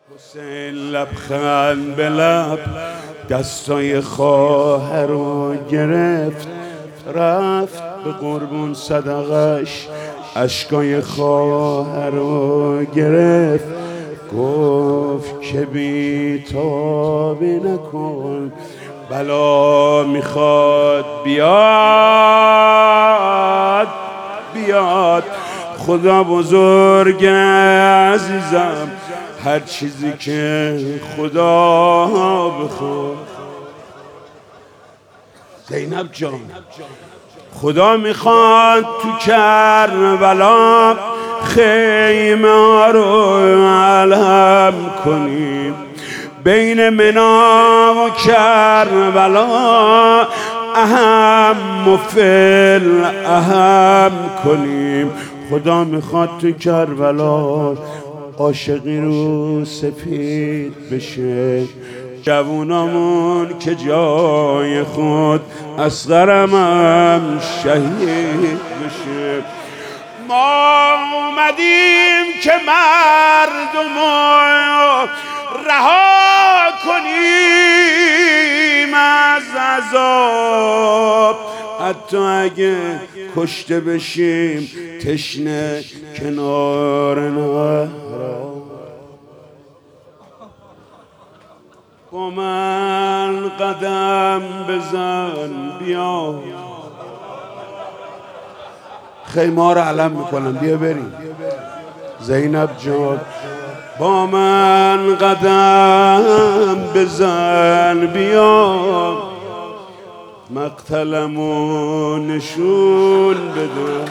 حسین لبخند به لب دستای خواهر رو گرفت، رفت به قربون صدقش اشکای خواهر رو گرفت. گفت که بی تابی نکن، بلا میخواد بیاد. خدا بزرگ عزیزم، هر چیزی که خدا بخواد. زینب جان، خدا میخواد تو کربلا خیمه رو علم کنیم، بین منا و کربلا اهم و فل اهم کنیم. خدا میخواد تو کربلا عاشقی رو سفید بشه، جوونامون که جای خود اصغرم هم شهید بشه. ما اومدیم که مردمو رها کنیم از عذاب، حتی اگه کشته بشیم تشنه کنار نهر. با من قدم بزن بیا، خیمه رو علم میکنم، بیا بریم. زینب جان، با من قدم بزن بیا، مقتلمو نشون بده.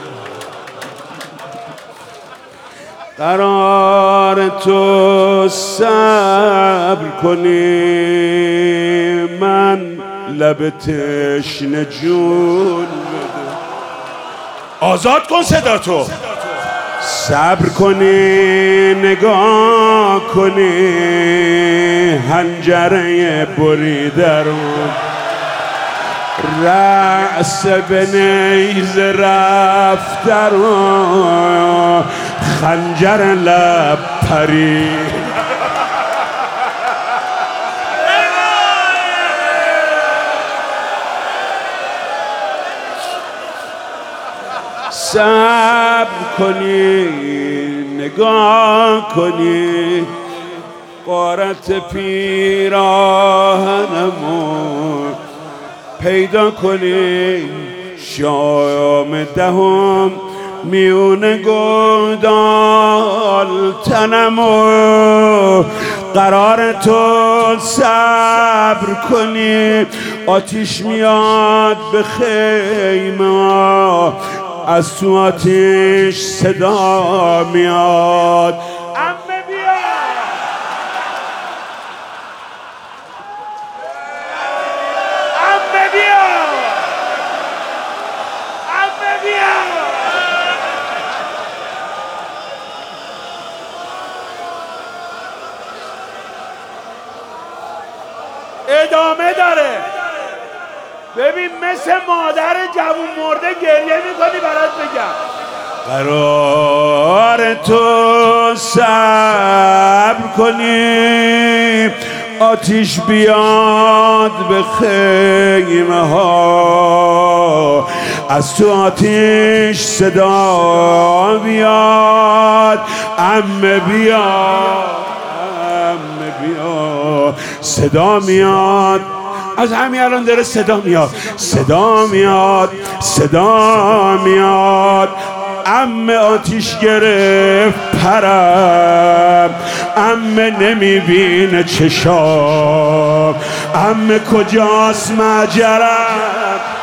قرار تو صبر کنی، من لب تشنه جون بده. آزاد کن صدا تو، صبر کنی نگاه کنی حنجره بریده رو، رأس به نیز رفته رو، خنجر لب پرید. صبر کنی نگاه کنی غارت پیراهنمو پیدا کنی، شام دهم میون گودال تنمو. قرار تو صبر کنی، آتیش میاد به خیمه، از تو آتیش صدا میاد عمه بیا، عمه بیا، عمه بیا. ادامه داره. ببین مثل مادر جوون مرده گریه میکنی برات بگم. قرار تو صبر کنی، آتیش بیاد به خیمه ها، از تو آتیش صدا بیاد عمه بیا، عمه بیا. صدا میاد از همین الان داره صدا میاد، صدا میاد، صدا میاد. عمه آتیش گرفت پرم، عمه نمیبینه چشام، عمه کجاست مجرم.